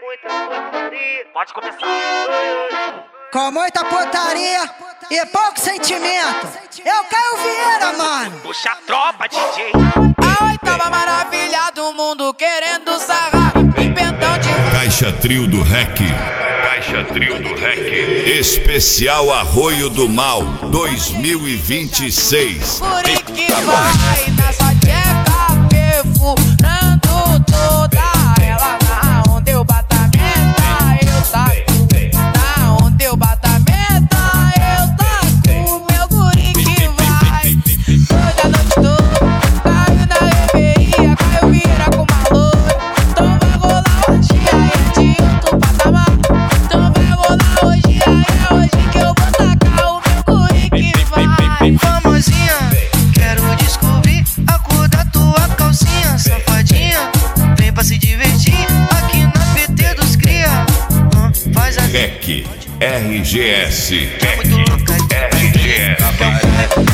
muita putaria. Pode começar. Com muita putaria e pouco sentimento. Eu Caio Vieira, mano. Puxa a tropa, DJ. A oitava maravilha do mundo querendo sarrar em pentão de... Caixa Trio do Rec. Caixa Trio do Rec. Especial Arroio do Mal 2026. Por que vai nessa tcheca perfurando toda ela. Na onde eu batamenta, eu taco. Na onde eu batamenta, eu taco. Meu guri que vai toda a noite toda. Caio na reveria, Caio vira com maluco. Então vai rolar hoje, aí é de outro patamar. Então vai rolar hoje, aí é hoje que eu vou tacar o meu guri que vai. Famosinha, quero descobrir a cor da tua calcinha. Safadinha, vem pra se divertir aqui na PT dos cria. Faz a REC RGS. muito louca. RGS.